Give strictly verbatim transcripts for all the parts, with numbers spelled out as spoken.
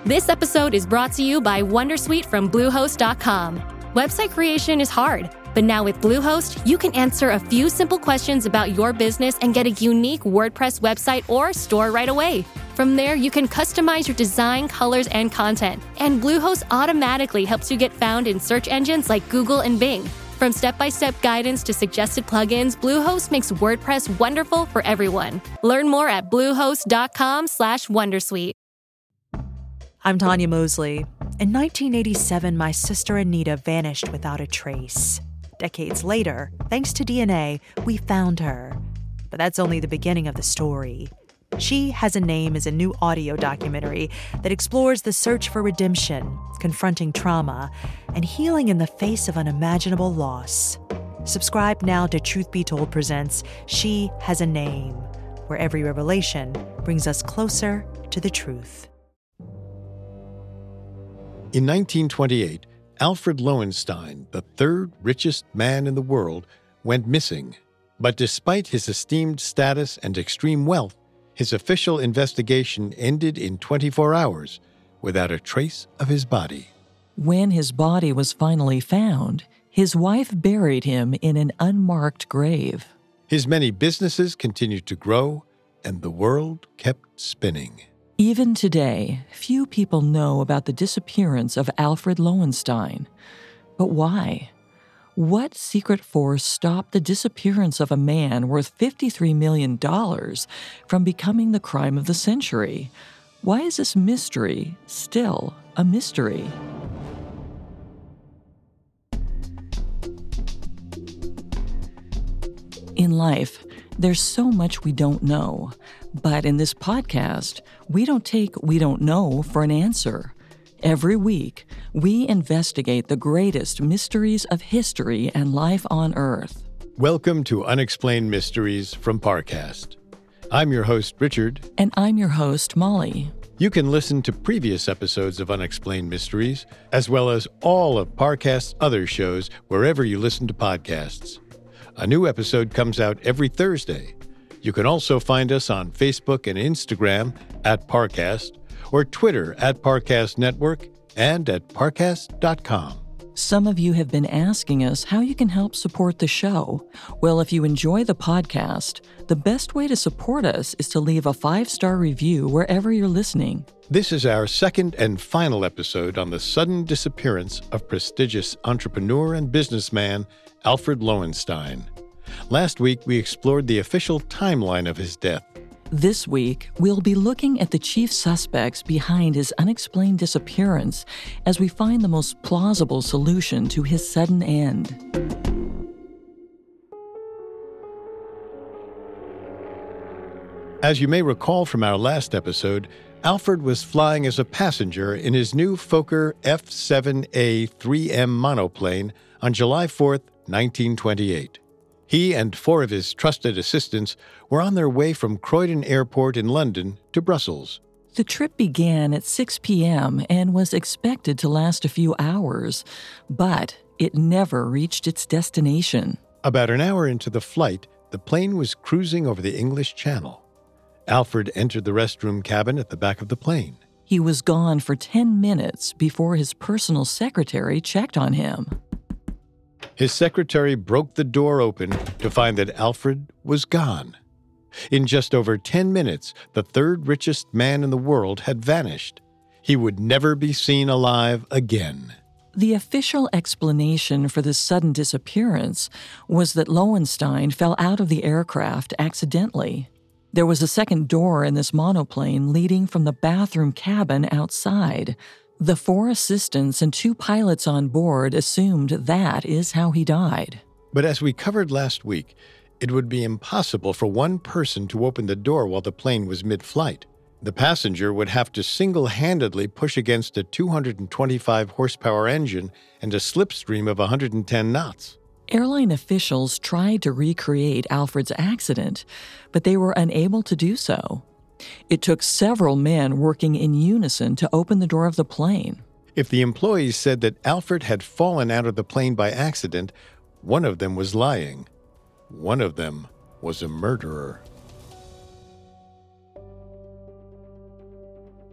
This episode is brought to you by Wondersuite from Bluehost dot com. Website creation is hard, but now with Bluehost, you can answer a few simple questions about your business and get a unique WordPress website or store right away. From there, you can customize your design, colors, and content. And Bluehost automatically helps you get found in search engines like Google and Bing. From step-by-step guidance to suggested plugins, Bluehost makes WordPress wonderful for everyone. Learn more at bluehost dot com slash wondersuite. I'm Tanya Mosley. In nineteen eighty-seven, my sister Anita vanished without a trace. Decades later, thanks to D N A, we found her. But that's only the beginning of the story. She Has a Name is a new audio documentary that explores the search for redemption, confronting trauma, and healing in the face of unimaginable loss. Subscribe now to Truth Be Told presents She Has a Name, where every revelation brings us closer to the truth. In nineteen twenty-eight, Alfred Lowenstein, the third richest man in the world, went missing. But despite his esteemed status and extreme wealth, his official investigation ended in twenty-four hours without a trace of his body. When his body was finally found, his wife buried him in an unmarked grave. His many businesses continued to grow, and the world kept spinning. Even today, few people know about the disappearance of Alfred Lowenstein. But why? What secret force stopped the disappearance of a man worth fifty-three million dollars from becoming the crime of the century? Why is this mystery still a mystery? In life, there's so much we don't know. But in this podcast, we don't take we don't know for an answer. Every week, we investigate the greatest mysteries of history and life on Earth. Welcome to Unexplained Mysteries from Parcast. I'm your host, Richard. And I'm your host, Molly. You can listen to previous episodes of Unexplained Mysteries, as well as all of Parcast's other shows wherever you listen to podcasts. A new episode comes out every Thursday. You can also find us on Facebook and Instagram at Parcast, or Twitter at Parcast Network, and at parcast dot com. Some of you have been asking us how you can help support the show. Well, if you enjoy the podcast, the best way to support us is to leave a five-star review wherever you're listening. This is our second and final episode on the sudden disappearance of prestigious entrepreneur and businessman Alfred Lowenstein. Last week, we explored the official timeline of his death. This week, we'll be looking at the chief suspects behind his unexplained disappearance as we find the most plausible solution to his sudden end. As you may recall from our last episode, Alfred was flying as a passenger in his new Fokker F seven A three M monoplane on July fourth, nineteen twenty-eight. He and four of his trusted assistants were on their way from Croydon Airport in London to Brussels. The trip began at six p.m. and was expected to last a few hours, but it never reached its destination. About an hour into the flight, the plane was cruising over the English Channel. Alfred entered the restroom cabin at the back of the plane. He was gone for ten minutes before his personal secretary checked on him. His secretary broke the door open to find that Alfred was gone. In just over ten minutes, the third richest man in the world had vanished. He would never be seen alive again. The official explanation for this sudden disappearance was that Lowenstein fell out of the aircraft accidentally. There was a second door in this monoplane leading from the bathroom cabin outside. The four assistants and two pilots on board assumed that is how he died. But as we covered last week, it would be impossible for one person to open the door while the plane was mid-flight. The passenger would have to single-handedly push against a two hundred twenty-five horsepower engine and a slipstream of one hundred ten knots. Airline officials tried to recreate Alfred's accident, but they were unable to do so. It took several men working in unison to open the door of the plane. If the employees said that Alfred had fallen out of the plane by accident, one of them was lying. One of them was a murderer.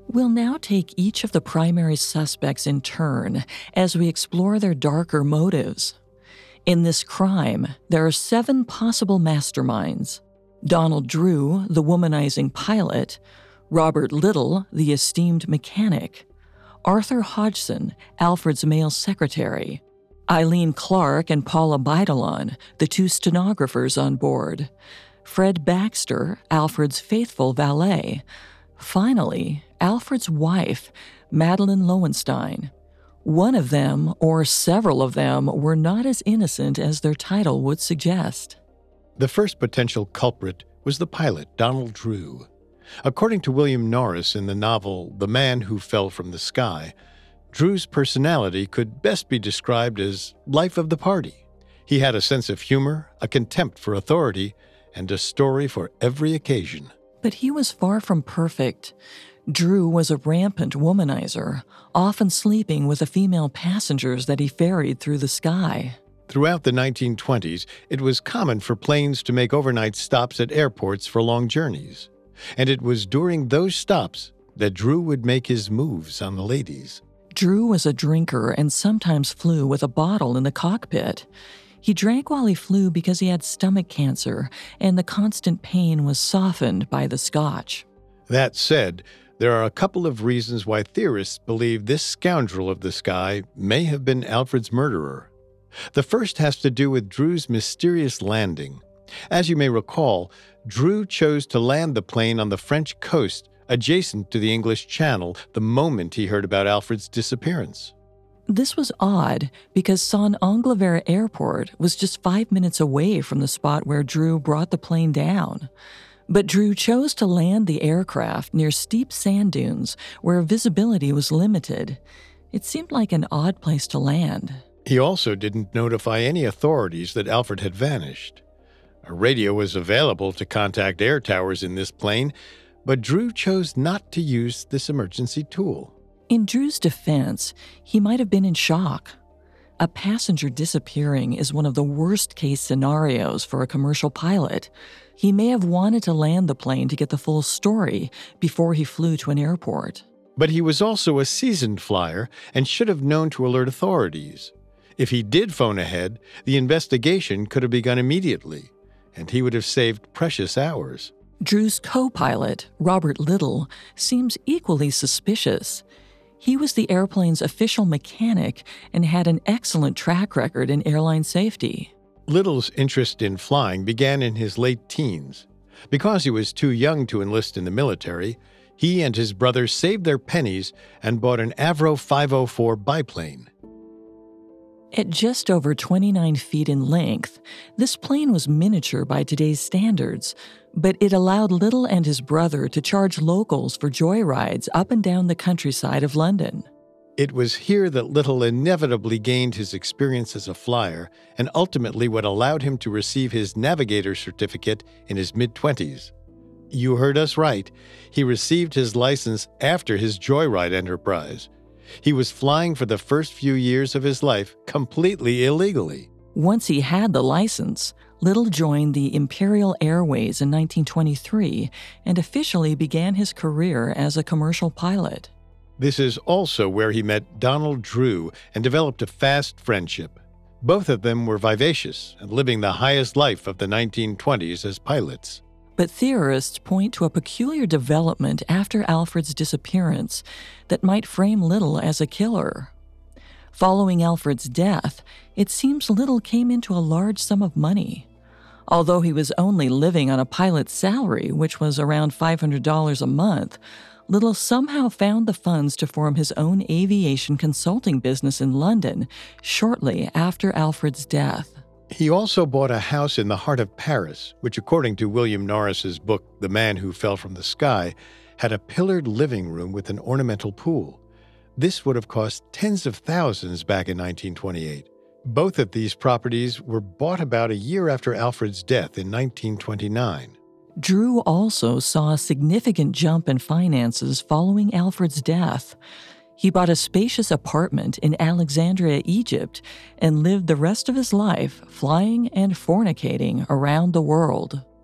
We'll now take each of the primary suspects in turn as we explore their darker motives. In this crime, there are seven possible masterminds: Donald Drew, the womanizing pilot; Robert Little, the esteemed mechanic; Arthur Hodgson, Alfred's male secretary; Eileen Clark and Paula Beidolon, the two stenographers on board; Fred Baxter, Alfred's faithful valet; finally, Alfred's wife, Madeline Lowenstein. One of them, or several of them, were not as innocent as their title would suggest. The first potential culprit was the pilot, Donald Drew. According to William Norris in the novel The Man Who Fell from the Sky, Drew's personality could best be described as life of the party. He had a sense of humor, a contempt for authority, and a story for every occasion. But he was far from perfect. Drew was a rampant womanizer, often sleeping with the female passengers that he ferried through the sky. Throughout the nineteen twenties, it was common for planes to make overnight stops at airports for long journeys. And it was during those stops that Drew would make his moves on the ladies. Drew was a drinker and sometimes flew with a bottle in the cockpit. He drank while he flew because he had stomach cancer, and the constant pain was softened by the scotch. That said, there are a couple of reasons why theorists believe this scoundrel of the sky may have been Alfred's murderer. The first has to do with Drew's mysterious landing. As you may recall, Drew chose to land the plane on the French coast adjacent to the English Channel the moment he heard about Alfred's disappearance. This was odd because Saint-Anglever Airport was just five minutes away from the spot where Drew brought the plane down. But Drew chose to land the aircraft near steep sand dunes where visibility was limited. It seemed like an odd place to land. He also didn't notify any authorities that Alfred had vanished. A radio was available to contact air towers in this plane, but Drew chose not to use this emergency tool. In Drew's defense, he might have been in shock. A passenger disappearing is one of the worst-case scenarios for a commercial pilot. He may have wanted to land the plane to get the full story before he flew to an airport. But he was also a seasoned flyer and should have known to alert authorities. If he did phone ahead, the investigation could have begun immediately, and he would have saved precious hours. Drew's co-pilot, Robert Little, seems equally suspicious. He was the airplane's official mechanic and had an excellent track record in airline safety. Little's interest in flying began in his late teens. Because he was too young to enlist in the military, he and his brother saved their pennies and bought an Avro five oh four biplane. At just over twenty-nine feet in length, this plane was miniature by today's standards, but it allowed Little and his brother to charge locals for joyrides up and down the countryside of London. It was here that Little inevitably gained his experience as a flyer and ultimately what allowed him to receive his navigator certificate in his mid-twenties. You heard us right. He received his license after his joyride enterprise. He was flying for the first few years of his life completely illegally. Once he had the license, Little joined the Imperial Airways in nineteen twenty-three and officially began his career as a commercial pilot. This is also where he met Donald Drew and developed a fast friendship. Both of them were vivacious and living the highest life of the nineteen twenties as pilots. But theorists point to a peculiar development after Alfred's disappearance that might frame Little as a killer. Following Alfred's death, it seems Little came into a large sum of money. Although he was only living on a pilot's salary, which was around five hundred dollars a month, Little somehow found the funds to form his own aviation consulting business in London shortly after Alfred's death. He also bought a house in the heart of Paris, which, according to William Norris's book, The Man Who Fell from the Sky, had a pillared living room with an ornamental pool. This would have cost tens of thousands back in nineteen twenty-eight. Both of these properties were bought about a year after Alfred's death in nineteen twenty-nine. Drew also saw a significant jump in finances following Alfred's death. He bought a spacious apartment in Alexandria, Egypt, and lived the rest of his life flying and fornicating around the world.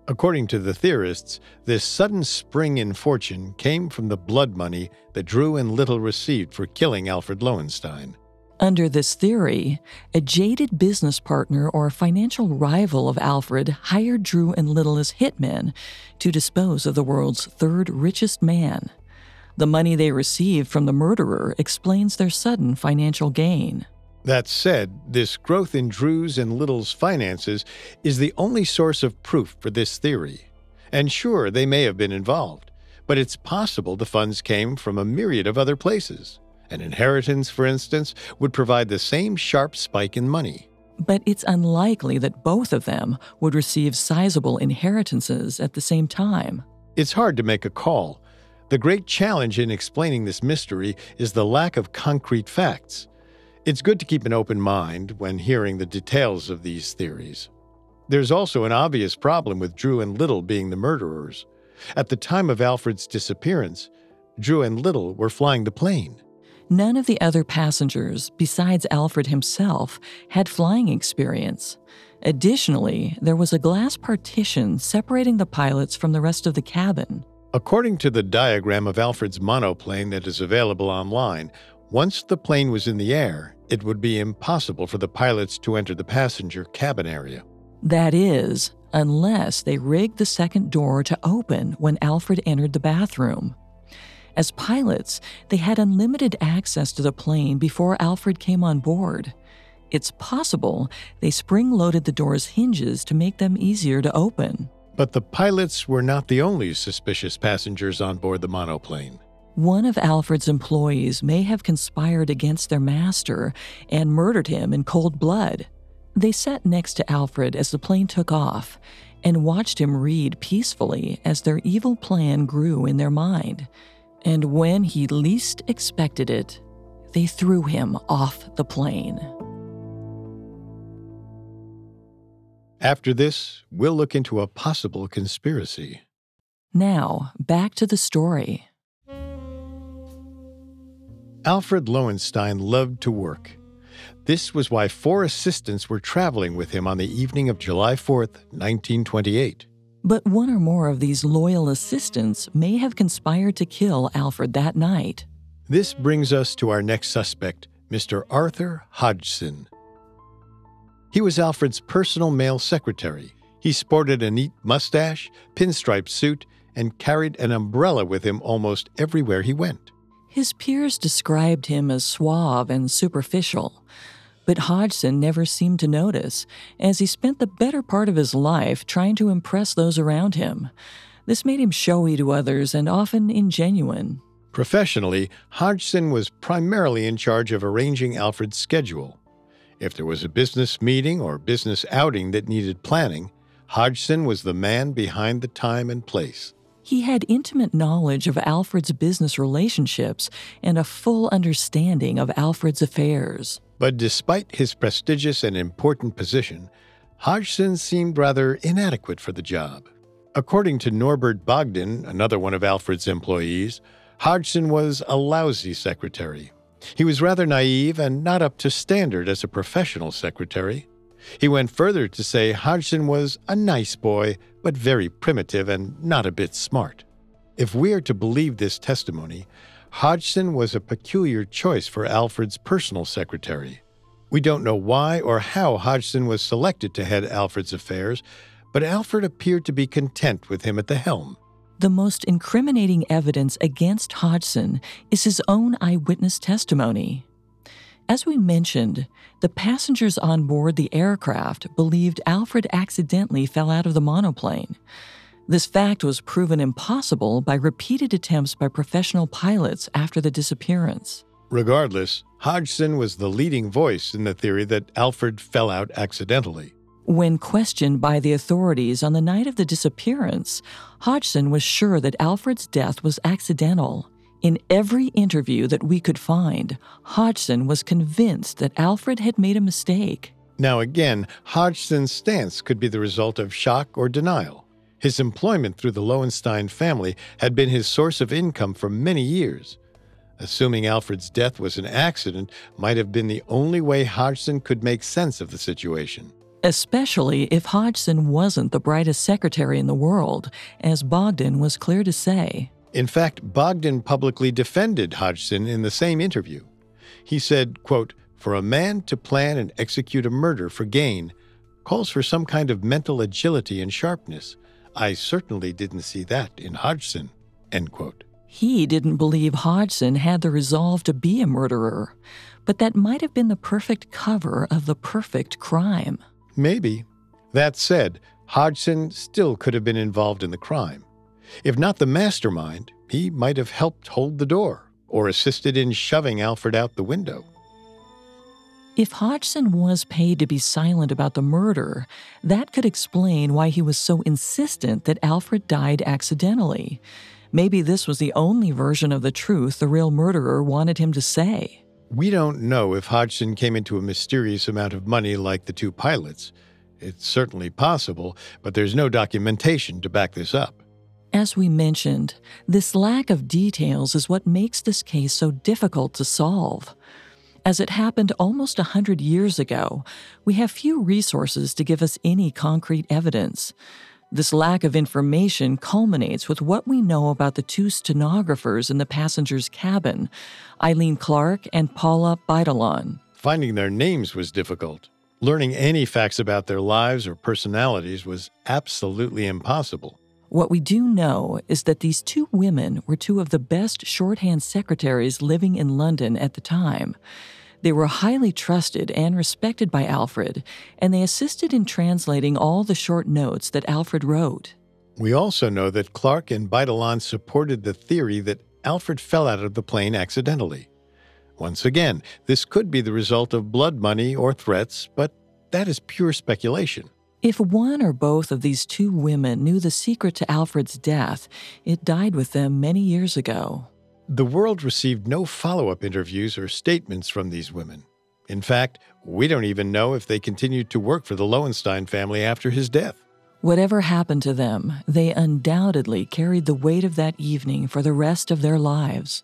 According to the theorists, this sudden spring in fortune came from the blood money that Drew and Little received for killing Alfred Lowenstein. Under this theory, a jaded business partner or financial rival of Alfred hired Drew and Little as hitmen to dispose of the world's third richest man. The money they received from the murderer explains their sudden financial gain. That said, this growth in Drew's and Little's finances is the only source of proof for this theory. And sure, they may have been involved, but it's possible the funds came from a myriad of other places. An inheritance, for instance, would provide the same sharp spike in money. But it's unlikely that both of them would receive sizable inheritances at the same time. It's hard to make a call. The great challenge in explaining this mystery is the lack of concrete facts. It's good to keep an open mind when hearing the details of these theories. There's also an obvious problem with Drew and Little being the murderers. At the time of Alfred's disappearance, Drew and Little were flying the plane. None of the other passengers, besides Alfred himself, had flying experience. Additionally, there was a glass partition separating the pilots from the rest of the cabin. According to the diagram of Alfred's monoplane that is available online, once the plane was in the air, it would be impossible for the pilots to enter the passenger cabin area. That is, unless they rigged the second door to open when Alfred entered the bathroom. As pilots, they had unlimited access to the plane before Alfred came on board. It's possible they spring-loaded the door's hinges to make them easier to open. But the pilots were not the only suspicious passengers on board the monoplane. One of Alfred's employees may have conspired against their master and murdered him in cold blood. They sat next to Alfred as the plane took off and watched him read peacefully as their evil plan grew in their mind. And when he least expected it, they threw him off the plane. After this, we'll look into a possible conspiracy. Now, back to the story. Alfred Lowenstein loved to work. This was why four assistants were traveling with him on the evening of July fourth, nineteen twenty-eight. But one or more of these loyal assistants may have conspired to kill Alfred that night. This brings us to our next suspect, Mister Arthur Hodgson. He was Alfred's personal male secretary. He sported a neat mustache, pinstripe suit, and carried an umbrella with him almost everywhere he went. His peers described him as suave and superficial, but Hodgson never seemed to notice, as he spent the better part of his life trying to impress those around him. This made him showy to others and often ingenuine. Professionally, Hodgson was primarily in charge of arranging Alfred's schedule. If there was a business meeting or business outing that needed planning, Hodgson was the man behind the time and place. He had intimate knowledge of Alfred's business relationships and a full understanding of Alfred's affairs. But despite his prestigious and important position, Hodgson seemed rather inadequate for the job. According to Norbert Bogdan, another one of Alfred's employees, Hodgson was a lousy secretary. He was rather naive and not up to standard as a professional secretary. He went further to say Hodgson was a nice boy, but very primitive and not a bit smart. If we are to believe this testimony, Hodgson was a peculiar choice for Alfred's personal secretary. We don't know why or how Hodgson was selected to head Alfred's affairs, but Alfred appeared to be content with him at the helm. The most incriminating evidence against Hodgson is his own eyewitness testimony. As we mentioned, the passengers on board the aircraft believed Alfred accidentally fell out of the monoplane. This fact was proven impossible by repeated attempts by professional pilots after the disappearance. Regardless, Hodgson was the leading voice in the theory that Alfred fell out accidentally. When questioned by the authorities on the night of the disappearance, Hodgson was sure that Alfred's death was accidental. In every interview that we could find, Hodgson was convinced that Alfred had made a mistake. Now again, Hodgson's stance could be the result of shock or denial. His employment through the Lowenstein family had been his source of income for many years. Assuming Alfred's death was an accident might have been the only way Hodgson could make sense of the situation. especially if Hodgson wasn't the brightest secretary in the world, as Bogdan was clear to say. In fact, Bogdan publicly defended Hodgson in the same interview. He said, quote, "For a man to plan and execute a murder for gain calls for some kind of mental agility and sharpness. I certainly didn't see that in Hodgson," end quote. He didn't believe Hodgson had the resolve to be a murderer, but that might have been the perfect cover of the perfect crime. Maybe. That said, Hodgson still could have been involved in the crime. If not the mastermind, he might have helped hold the door or assisted in shoving Alfred out the window. If Hodgson was paid to be silent about the murder, that could explain why he was so insistent that Alfred died accidentally. Maybe this was the only version of the truth the real murderer wanted him to say. We don't know if Hodgson came into a mysterious amount of money like the two pilots. It's certainly possible, but there's no documentation to back this up. As we mentioned, this lack of details is what makes this case so difficult to solve. As it happened almost a hundred years ago, we have few resources to give us any concrete evidence. This lack of information culminates with what we know about the two stenographers in the passenger's cabin, Eileen Clark and Paula Beidolon. Finding their names was difficult. Learning any facts about their lives or personalities was absolutely impossible. What we do know is that these two women were two of the best shorthand secretaries living in London at the time. They were highly trusted and respected by Alfred, and they assisted in translating all the short notes that Alfred wrote. We also know that Clark and Beidolon supported the theory that Alfred fell out of the plane accidentally. Once again, this could be the result of blood money or threats, but that is pure speculation. If one or both of these two women knew the secret to Alfred's death, it died with them many years ago. The world received no follow-up interviews or statements from these women. In fact, we don't even know if they continued to work for the Lowenstein family after his death. Whatever happened to them, they undoubtedly carried the weight of that evening for the rest of their lives.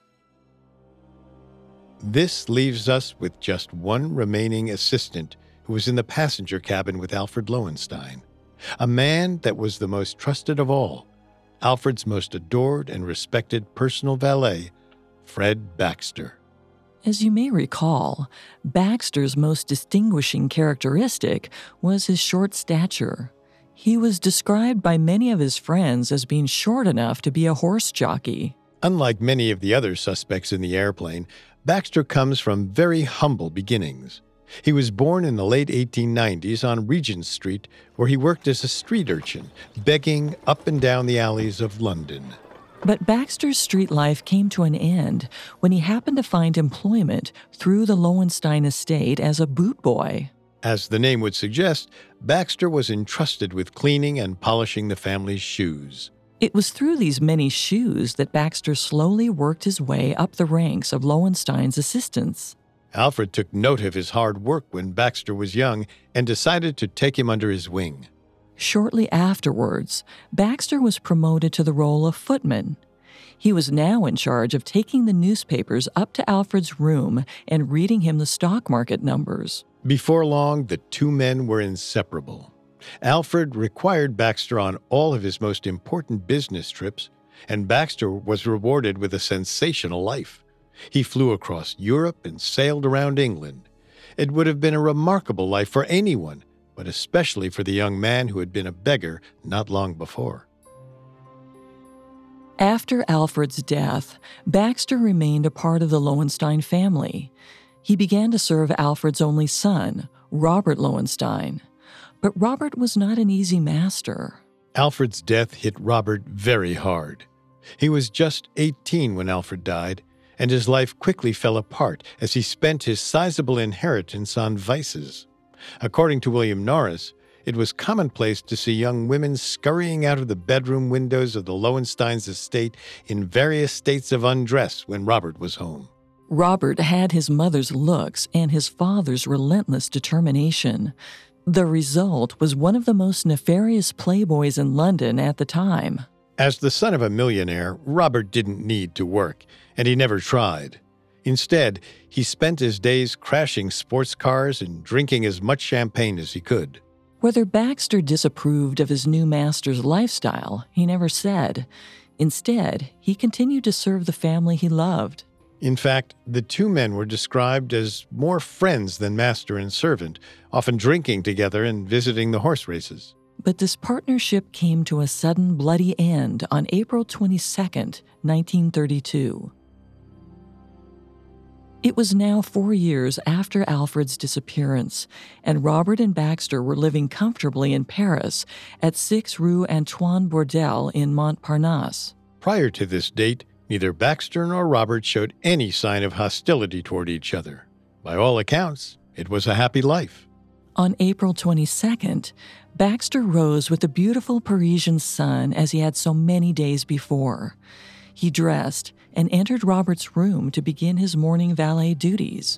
This leaves us with just one remaining assistant who was in the passenger cabin with Alfred Lowenstein, a man that was the most trusted of all, Alfred's most adored and respected personal valet, Fred Baxter. As you may recall, Baxter's most distinguishing characteristic was his short stature. He was described by many of his friends as being short enough to be a horse jockey. Unlike many of the other suspects in the airplane, Baxter comes from very humble beginnings. He was born in the late eighteen nineties on Regent Street, where he worked as a street urchin, begging up and down the alleys of London. But Baxter's street life came to an end when he happened to find employment through the Lowenstein estate as a boot boy. As the name would suggest, Baxter was entrusted with cleaning and polishing the family's shoes. It was through these many shoes that Baxter slowly worked his way up the ranks of Lowenstein's assistants. Alfred took note of his hard work when Baxter was young and decided to take him under his wing. Shortly afterwards, Baxter was promoted to the role of footman. He was now in charge of taking the newspapers up to Alfred's room and reading him the stock market numbers. Before long, the two men were inseparable. Alfred required Baxter on all of his most important business trips, and Baxter was rewarded with a sensational life. He flew across Europe and sailed around England. It would have been a remarkable life for anyone, but especially for the young man who had been a beggar not long before. After Alfred's death, Baxter remained a part of the Lowenstein family. He began to serve Alfred's only son, Robert Lowenstein. But Robert was not an easy master. Alfred's death hit Robert very hard. He was just eighteen when Alfred died, and his life quickly fell apart as he spent his sizable inheritance on vices. According to William Norris, it was commonplace to see young women scurrying out of the bedroom windows of the Lowensteins' estate in various states of undress when Robert was home. Robert had his mother's looks and his father's relentless determination. The result was one of the most nefarious playboys in London at the time. As the son of a millionaire, Robert didn't need to work, and he never tried. Instead, he spent his days crashing sports cars and drinking as much champagne as he could. Whether Baxter disapproved of his new master's lifestyle, he never said. Instead, he continued to serve the family he loved. In fact, the two men were described as more friends than master and servant, often drinking together and visiting the horse races. But this partnership came to a sudden bloody end on April twenty-second, nineteen thirty-two. It was now four years after Alfred's disappearance, and Robert and Baxter were living comfortably in Paris at six Rue Antoine Bourdelle in Montparnasse. Prior to this date, neither Baxter nor Robert showed any sign of hostility toward each other. By all accounts, it was a happy life. On April twenty-second, Baxter rose with the beautiful Parisian sun as he had so many days before. He dressed and entered Robert's room to begin his morning valet duties.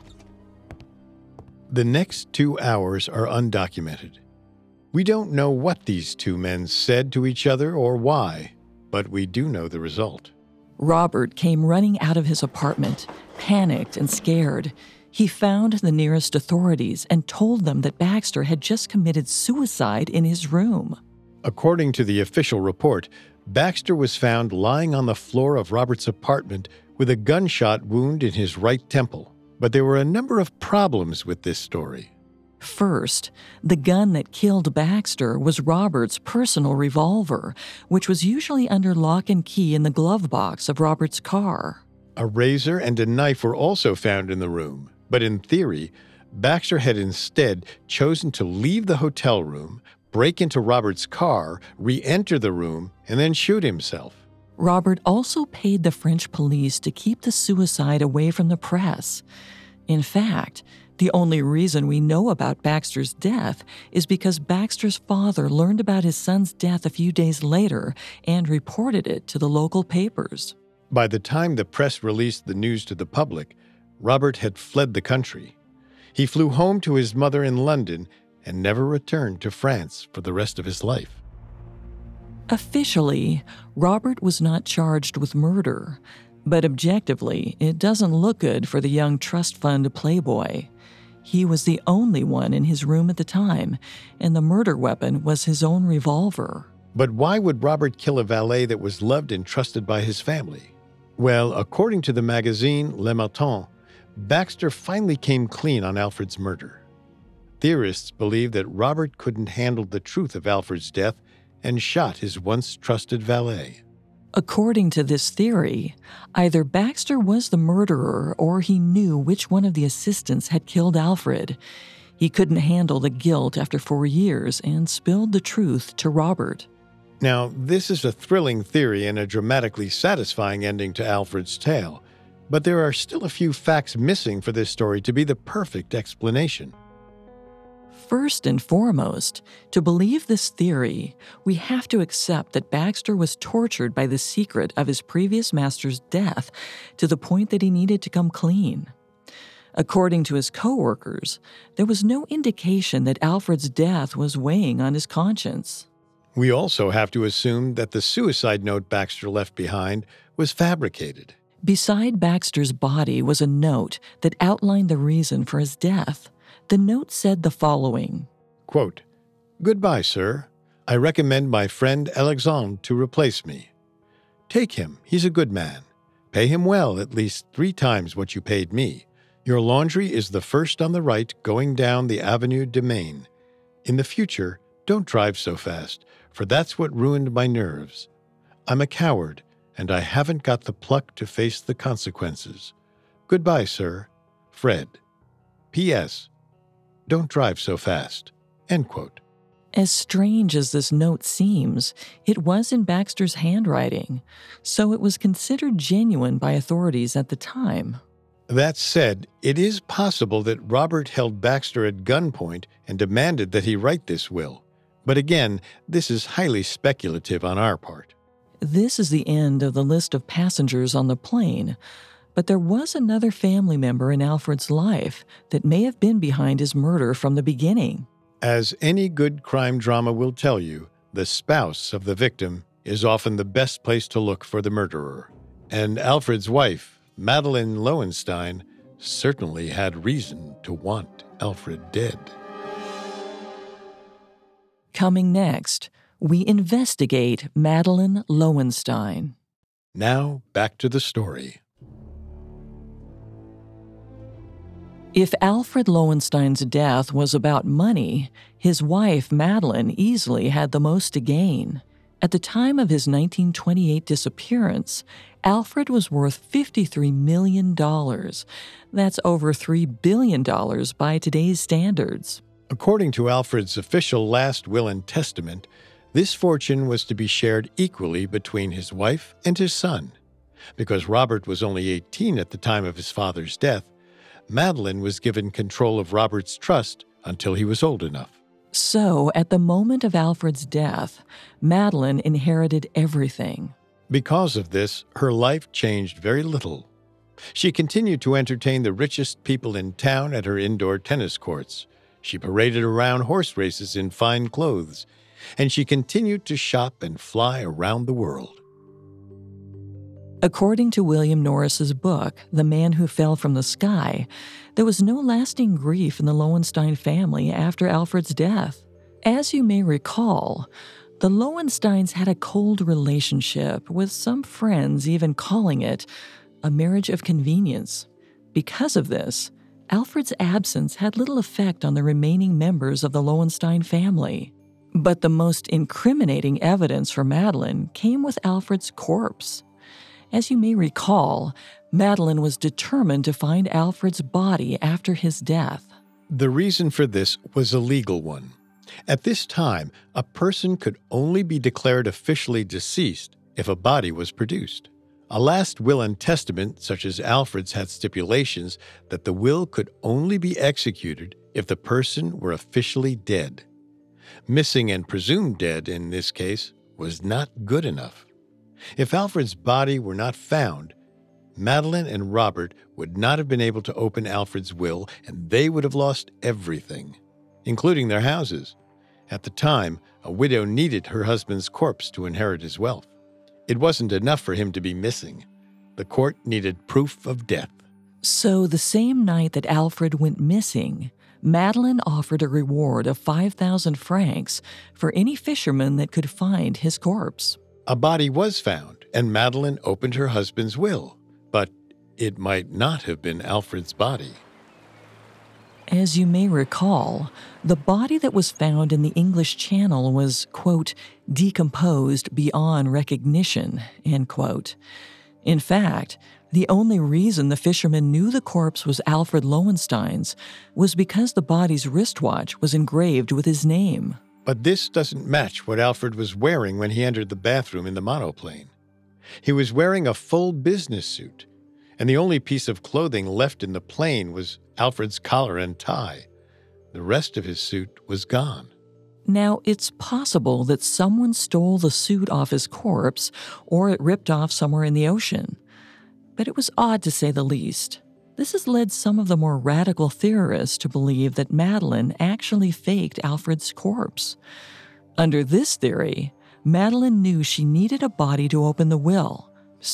The next two hours are undocumented. We don't know what these two men said to each other or why, but we do know the result. Robert came running out of his apartment, panicked and scared. He found the nearest authorities and told them that Baxter had just committed suicide in his room. According to the official report, Baxter was found lying on the floor of Robert's apartment with a gunshot wound in his right temple. But there were a number of problems with this story. First, the gun that killed Baxter was Robert's personal revolver, which was usually under lock and key in the glove box of Robert's car. A razor and a knife were also found in the room, but in theory, Baxter had instead chosen to leave the hotel room, break into Robert's car, re-enter the room, and then shoot himself. Robert also paid the French police to keep the suicide away from the press. In fact, the only reason we know about Baxter's death is because Baxter's father learned about his son's death a few days later and reported it to the local papers. By the time the press released the news to the public, Robert had fled the country. He flew home to his mother in London and never returned to France for the rest of his life. Officially, Robert was not charged with murder, but objectively, it doesn't look good for the young trust fund playboy. He was the only one in his room at the time, and the murder weapon was his own revolver. But why would Robert kill a valet that was loved and trusted by his family? Well, according to the magazine Le Matin, Baxter finally came clean on Alfred's murder. Theorists believe that Robert couldn't handle the truth of Alfred's death and shot his once trusted valet. According to this theory, either Baxter was the murderer or he knew which one of the assistants had killed Alfred. He couldn't handle the guilt after four years and spilled the truth to Robert. Now, this is a thrilling theory and a dramatically satisfying ending to Alfred's tale, but there are still a few facts missing for this story to be the perfect explanation. First and foremost, to believe this theory, we have to accept that Baxter was tortured by the secret of his previous master's death to the point that he needed to come clean. According to his co-workers, there was no indication that Alfred's death was weighing on his conscience. We also have to assume that the suicide note Baxter left behind was fabricated. Beside Baxter's body was a note that outlined the reason for his death. The note said the following, quote, "Goodbye, sir. I recommend my friend Alexandre to replace me. Take him. He's a good man. Pay him well, at least three times what you paid me. Your laundry is the first on the right going down the Avenue de Maine. In the future, don't drive so fast, for that's what ruined my nerves. I'm a coward, and I haven't got the pluck to face the consequences. Goodbye, sir. Fred. P S. Don't drive so fast." End quote. As strange as this note seems, it was in Baxter's handwriting, so it was considered genuine by authorities at the time. That said, it is possible that Robert held Baxter at gunpoint and demanded that he write this will. But again, this is highly speculative on our part. This is the end of the list of passengers on the plane, but there was another family member in Alfred's life that may have been behind his murder from the beginning. As any good crime drama will tell you, the spouse of the victim is often the best place to look for the murderer. And Alfred's wife, Madeleine Lowenstein, certainly had reason to want Alfred dead. Coming next, we investigate Madeleine Lowenstein. Now, back to the story. If Alfred Lowenstein's death was about money, his wife, Madeleine, easily had the most to gain. At the time of his nineteen twenty-eight disappearance, Alfred was worth fifty-three million dollars. That's over three billion dollars by today's standards. According to Alfred's official last will and testament, this fortune was to be shared equally between his wife and his son. Because Robert was only eighteen at the time of his father's death, Madeleine was given control of Robert's trust until he was old enough. So, at the moment of Alfred's death, Madeleine inherited everything. Because of this, her life changed very little. She continued to entertain the richest people in town at her indoor tennis courts. She paraded around horse races in fine clothes, and she continued to shop and fly around the world. According to William Norris's book, The Man Who Fell from the Sky, there was no lasting grief in the Lowenstein family after Alfred's death. As you may recall, the Lowensteins had a cold relationship, with some friends even calling it a marriage of convenience. Because of this, Alfred's absence had little effect on the remaining members of the Lowenstein family. But the most incriminating evidence for Madeleine came with Alfred's corpse. As you may recall, Madeleine was determined to find Alfred's body after his death. The reason for this was a legal one. At this time, a person could only be declared officially deceased if a body was produced. A last will and testament, such as Alfred's, had stipulations that the will could only be executed if the person were officially dead. Missing and presumed dead, in this case, was not good enough. If Alfred's body were not found, Madeleine and Robert would not have been able to open Alfred's will, and they would have lost everything, including their houses. At the time, a widow needed her husband's corpse to inherit his wealth. It wasn't enough for him to be missing. The court needed proof of death. So the same night that Alfred went missing, Madeleine offered a reward of five thousand francs for any fisherman that could find his corpse. A body was found, and Madeleine opened her husband's will, but it might not have been Alfred's body. As you may recall, the body that was found in the English Channel was, quote, decomposed beyond recognition, end quote. In fact, the only reason the fisherman knew the corpse was Alfred Lowenstein's was because the body's wristwatch was engraved with his name. But this doesn't match what Alfred was wearing when he entered the bathroom in the monoplane. He was wearing a full business suit, and the only piece of clothing left in the plane was Alfred's collar and tie. The rest of his suit was gone. Now, it's possible that someone stole the suit off his corpse or it ripped off somewhere in the ocean. But it was odd to say the least. This has led some of the more radical theorists to believe that Madeleine actually faked Alfred's corpse. Under this theory, Madeleine knew she needed a body to open the will,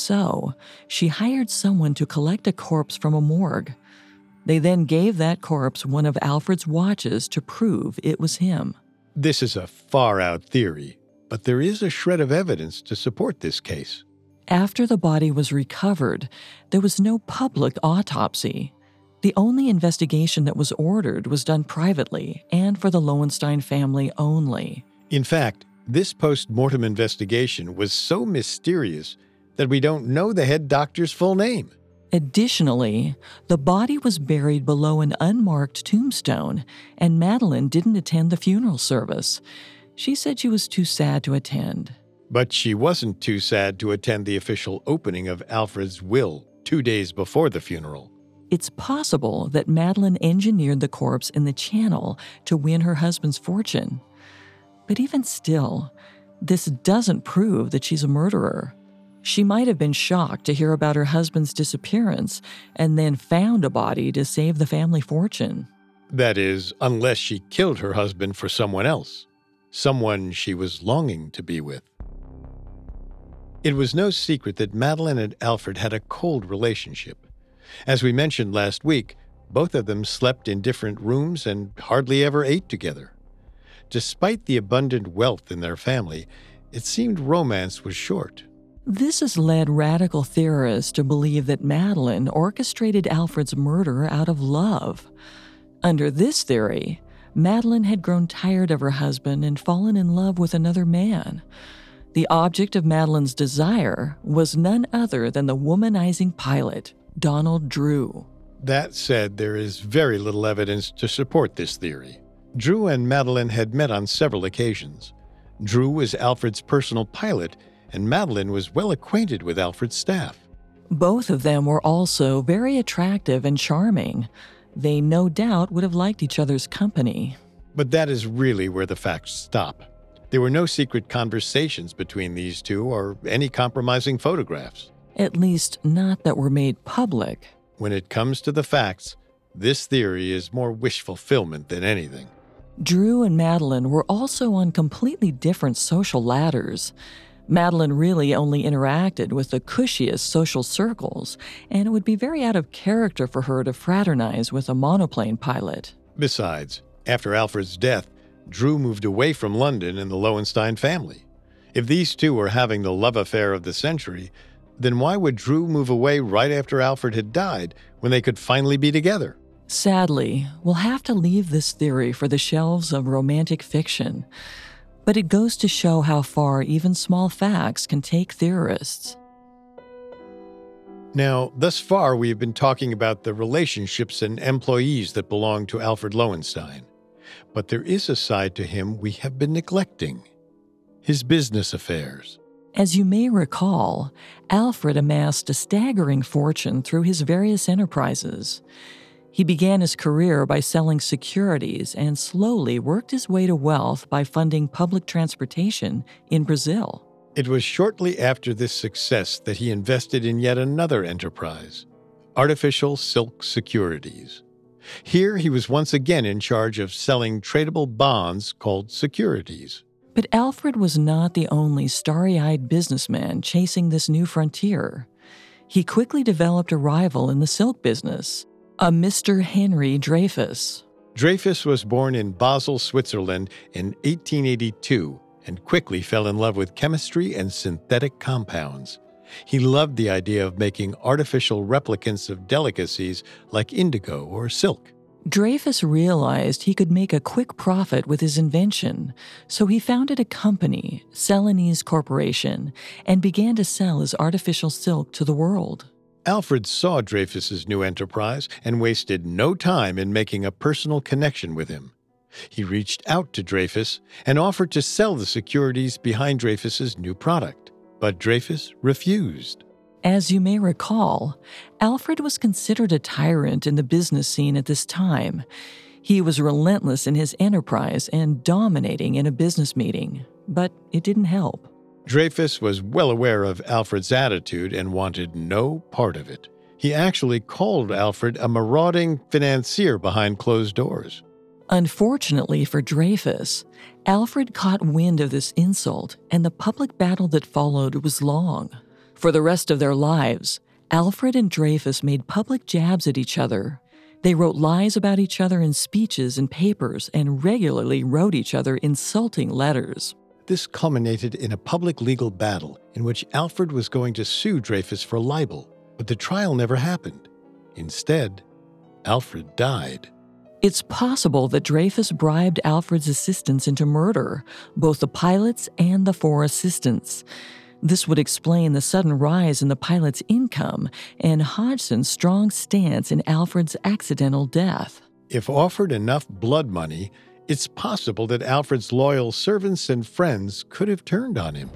so she hired someone to collect a corpse from a morgue. They then gave that corpse one of Alfred's watches to prove it was him. This is a far-out theory, but there is a shred of evidence to support this case. After the body was recovered, there was no public autopsy. The only investigation that was ordered was done privately and for the Lowenstein family only. In fact, this post-mortem investigation was so mysterious that we don't know the head doctor's full name. Additionally, the body was buried below an unmarked tombstone, and Madeleine didn't attend the funeral service. She said she was too sad to attend. But she wasn't too sad to attend the official opening of Alfred's will two days before the funeral. It's possible that Madeleine engineered the corpse in the Channel to win her husband's fortune. But even still, this doesn't prove that she's a murderer. She might have been shocked to hear about her husband's disappearance and then found a body to save the family fortune. That is, unless she killed her husband for someone else, someone she was longing to be with. It was no secret that Madeleine and Alfred had a cold relationship. As we mentioned last week, both of them slept in different rooms and hardly ever ate together. despite the abundant wealth in their family, it seemed romance was short. This has led radical theorists to believe that Madeline orchestrated Alfred's murder out of love. Under this theory, Madeline had grown tired of her husband and fallen in love with another man. The object of Madeline's desire was none other than the womanizing pilot, Donald Drew. That said, there is very little evidence to support this theory. Drew and Madeline had met on several occasions. Drew was Alfred's personal pilot, and Madeline was well acquainted with Alfred's staff. Both of them were also very attractive and charming. They no doubt would have liked each other's company. But that is really where the facts stop. There were no secret conversations between these two or any compromising photographs. At least not that were made public. When it comes to the facts, this theory is more wish fulfillment than anything. Drew and Madeline were also on completely different social ladders. Madeline really only interacted with the cushiest social circles, and it would be very out of character for her to fraternize with a monoplane pilot. Besides, after Alfred's death, Drew moved away from London and the Lowenstein family. If these two were having the love affair of the century, then why would Drew move away right after Alfred had died when they could finally be together? Sadly, we'll have to leave this theory for the shelves of romantic fiction. But it goes to show how far even small facts can take theorists. Now, thus far we have been talking about the relationships and employees that belong to Alfred Lowenstein. But there is a side to him we have been neglecting: his business affairs. As you may recall, Alfred amassed a staggering fortune through his various enterprises. He began his career by selling securities and slowly worked his way to wealth by funding public transportation in Brazil. It was shortly after this success that he invested in yet another enterprise, Artificial Silk Securities. Here he was once again in charge of selling tradable bonds called securities. But Alfred was not the only starry-eyed businessman chasing this new frontier. He quickly developed a rival in the silk business, a Mister Henry Dreyfus. Dreyfus was born in Basel, Switzerland in eighteen eighty-two and quickly fell in love with chemistry and synthetic compounds. He loved the idea of making artificial replicants of delicacies like indigo or silk. Dreyfus realized he could make a quick profit with his invention, so he founded a company, Celanese Corporation, and began to sell his artificial silk to the world. Alfred saw Dreyfus's new enterprise and wasted no time in making a personal connection with him. He reached out to Dreyfus and offered to sell the securities behind Dreyfus's new product, but Dreyfus refused. As you may recall, Alfred was considered a tyrant in the business scene at this time. He was relentless in his enterprise and dominating in a business meeting, but it didn't help. Dreyfus was well aware of Alfred's attitude and wanted no part of it. He actually called Alfred a marauding financier behind closed doors. Unfortunately for Dreyfus, Alfred caught wind of this insult, and the public battle that followed was long. For the rest of their lives, Alfred and Dreyfus made public jabs at each other. They wrote lies about each other in speeches and papers and regularly wrote each other insulting letters. This culminated in a public legal battle in which Alfred was going to sue Dreyfus for libel, but the trial never happened. Instead, Alfred died. It's possible that Dreyfus bribed Alfred's assistants into murder, both the pilots and the four assistants. This would explain the sudden rise in the pilot's income and Hodgson's strong stance in Alfred's accidental death. If offered enough blood money, it's possible that Alfred's loyal servants and friends could have turned on him.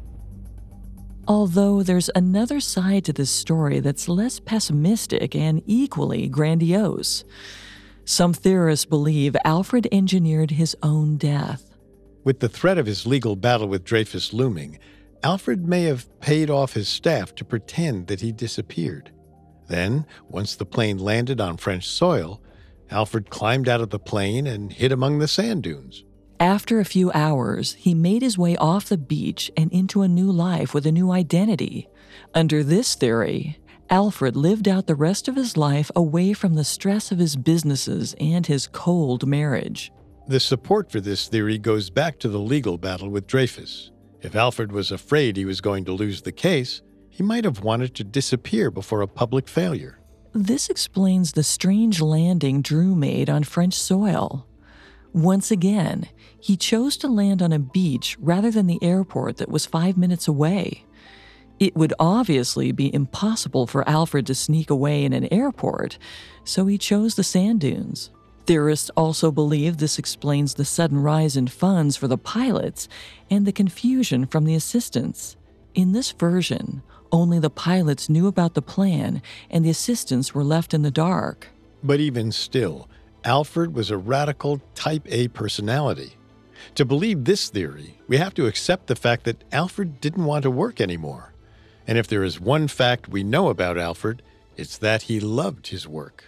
Although there's another side to this story that's less pessimistic and equally grandiose. Some theorists believe Alfred engineered his own death. With the threat of his legal battle with Dreyfus looming, Alfred may have paid off his staff to pretend that he disappeared. Then, once the plane landed on French soil, Alfred climbed out of the plane and hid among the sand dunes. After a few hours, he made his way off the beach and into a new life with a new identity. Under this theory, Alfred lived out the rest of his life away from the stress of his businesses and his cold marriage. The support for this theory goes back to the legal battle with Dreyfus. If Alfred was afraid he was going to lose the case, he might have wanted to disappear before a public failure. This explains the strange landing Drew made on French soil. Once again, he chose to land on a beach rather than the airport that was five minutes away. It would obviously be impossible for Alfred to sneak away in an airport, so he chose the sand dunes. Theorists also believe this explains the sudden rise in funds for the pilots and the confusion from the assistants. In this version, only the pilots knew about the plan and the assistants were left in the dark. But even still, Alfred was a radical type A personality. To believe this theory, we have to accept the fact that Alfred didn't want to work anymore. And if there is one fact we know about Alfred, it's that he loved his work.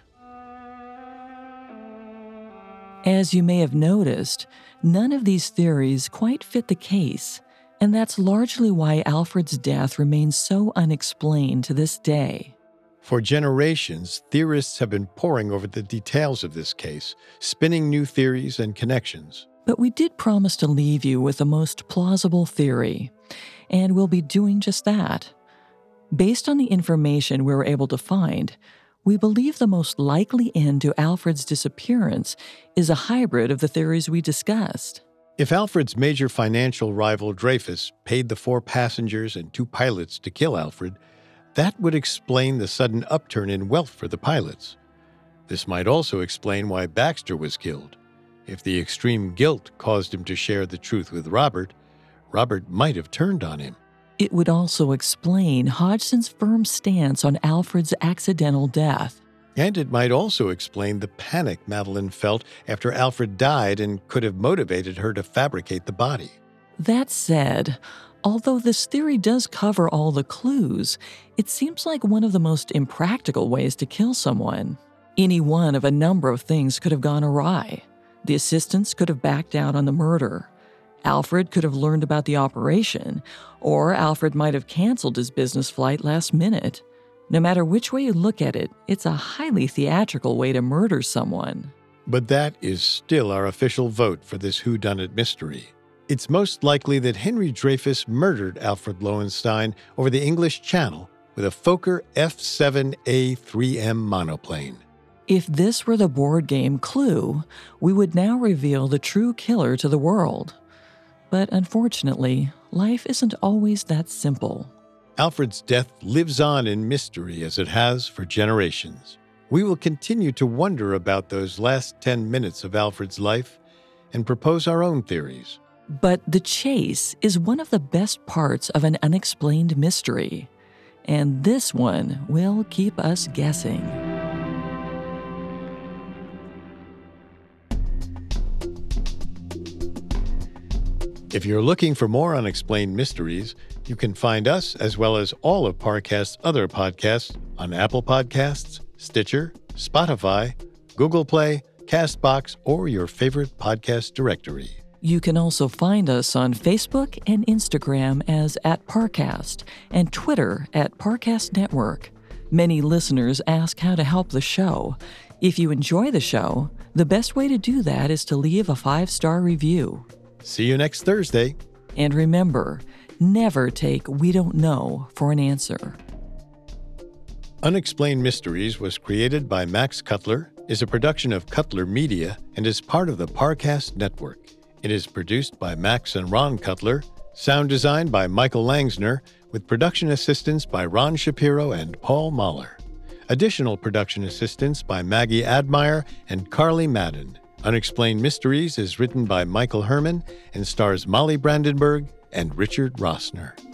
As you may have noticed, none of these theories quite fit the case, and that's largely why Alfred's death remains so unexplained to this day. For generations, theorists have been poring over the details of this case, spinning new theories and connections. But we did promise to leave you with the most plausible theory, and we'll be doing just that. Based on the information we were able to find, we believe the most likely end to Alfred's disappearance is a hybrid of the theories we discussed. If Alfred's major financial rival Dreyfus paid the four passengers and two pilots to kill Alfred, that would explain the sudden upturn in wealth for the pilots. This might also explain why Baxter was killed. If the extreme guilt caused him to share the truth with Robert, Robert might have turned on him. It would also explain Hodgson's firm stance on Alfred's accidental death. And it might also explain the panic Madeline felt after Alfred died and could have motivated her to fabricate the body. That said, although this theory does cover all the clues, it seems like one of the most impractical ways to kill someone. Any one of a number of things could have gone awry. The assistants could have backed out on the murder. Alfred could have learned about the operation, or Alfred might have canceled his business flight last minute. No matter which way you look at it, it's a highly theatrical way to murder someone. But that is still our official vote for this whodunit mystery. It's most likely that Henry Dreyfus murdered Alfred Lowenstein over the English Channel with a Fokker F seven A three M monoplane. If this were the board game Clue, we would now reveal the true killer to the world. But unfortunately, life isn't always that simple. Alfred's death lives on in mystery as it has for generations. We will continue to wonder about those last ten minutes of Alfred's life and propose our own theories. But the chase is one of the best parts of an unexplained mystery, and this one will keep us guessing. If you're looking for more unexplained mysteries, you can find us, as well as all of Parcast's other podcasts, on Apple Podcasts, Stitcher, Spotify, Google Play, CastBox, or your favorite podcast directory. You can also find us on Facebook and Instagram as at Parcast and Twitter at Parcast Network. Many listeners ask how to help the show. If you enjoy the show, the best way to do that is to leave a five-star review. See you next Thursday. And remember, never take "we don't know" for an answer. Unexplained Mysteries was created by Max Cutler, is a production of Cutler Media, and is part of the Parcast Network. It is produced by Max and Ron Cutler, sound design by Michael Langsner, with production assistance by Ron Shapiro and Paul Mahler. Additional production assistance by Maggie Admire and Carly Madden. Unexplained Mysteries is written by Michael Herman and stars Molly Brandenburg and Richard Rossner.